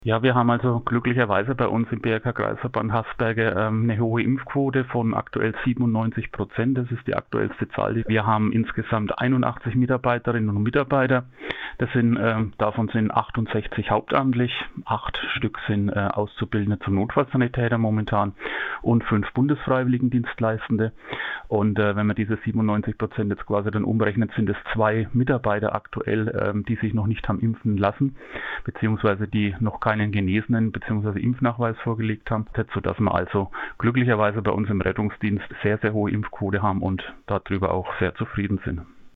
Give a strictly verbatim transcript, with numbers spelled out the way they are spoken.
Ja, wir haben also glücklicherweise bei uns im B R K-Kreisverband Haßberge ähm, eine hohe Impfquote von aktuell siebenundneunzig Prozent. Das ist die aktuellste Zahl. Wir haben insgesamt einundachtzig Mitarbeiterinnen und Mitarbeiter. Das sind, ähm, davon sind achtundsechzig hauptamtlich, acht Stück sind äh, Auszubildende zum Notfallsanitäter momentan und fünf Bundesfreiwilligendienstleistende. Und äh, wenn man diese siebenundneunzig Prozent jetzt quasi dann umrechnet, sind es zwei Mitarbeiter aktuell, ähm, die sich noch nicht haben impfen lassen, beziehungsweise die noch keinen Genesenen bzw. Impfnachweis vorgelegt haben, sodass wir also glücklicherweise bei uns im Rettungsdienst sehr, sehr hohe Impfquote haben und darüber auch sehr zufrieden sind.